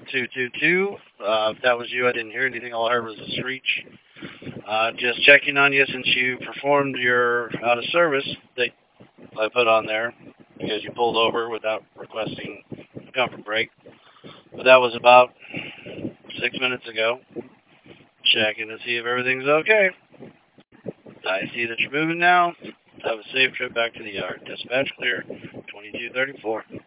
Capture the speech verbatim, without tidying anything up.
two two two. Uh, if that was you, I didn't hear anything. All I heard was a screech. Uh, just checking on you since you performed your out of service that I put on there because you pulled over without requesting a comfort break. But that was about six minutes ago. Checking to see if everything's okay. I see that you're moving now. Have a safe trip back to the yard. Dispatch clear. twenty-two thirty-four.